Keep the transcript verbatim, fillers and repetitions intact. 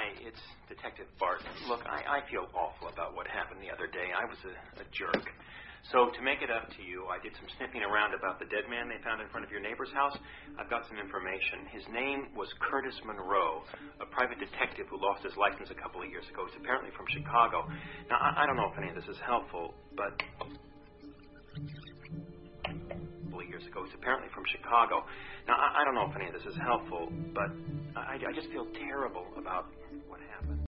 Hi, it's Detective Barton. Look, I, I feel awful about what happened the other day. I was a, a jerk. So to make it up to you, I did some sniffing around about the dead man they found in front of your neighbor's house. I've got some information. His name was Curtis Monroe, a private detective who lost his license a couple of years ago. He's apparently from Chicago. Now, I, I don't know if any of this is helpful, but... years ago. He's apparently from Chicago. Now, I, I don't know if any of this is helpful, but I, I just feel terrible about what happened.